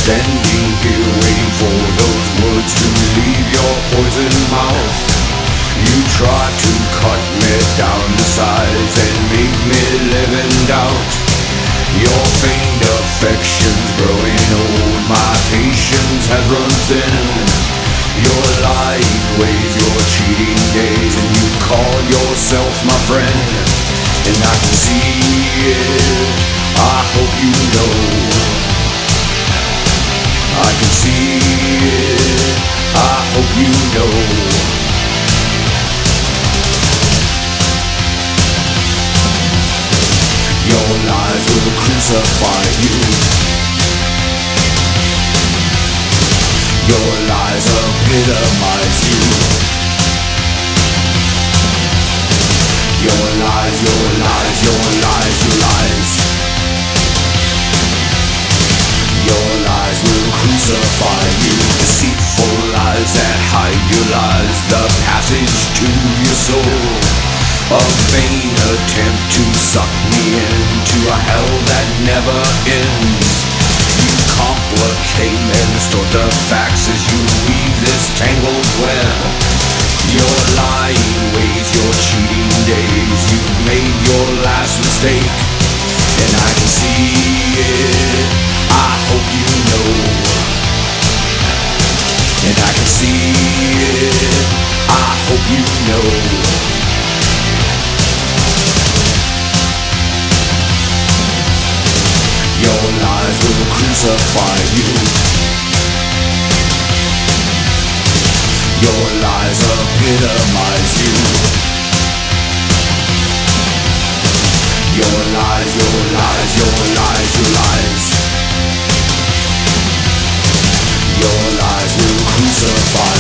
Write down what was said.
standing here waiting for those words to leave your poison mouth. You try to cut me down to size and make me live in doubt. Your feigned affection's growing old, my patience has run thin. Your lying ways, your cheating days, and you call yourself my friend. And I can see it, I hope you know. I can see it, I hope you know. Your lies will crucify you. Your lies epitomize you. Your lies, your lies, your lies, your lies. Your lies will crucify you. Deceitful lies that hide your lies, the passage to your soul. A vain attempt to suck me into a hell that never ends. You complicate and distort the facts as you weave this tangled web. Your lying ways, your cheating days, you've made your last mistake. And I can see it, I hope you know. And I can see it, I hope you know. Your lies will crucify you. Your lies epitomize you. Your lies, your lies, your lies, your lies. Your lies will crucify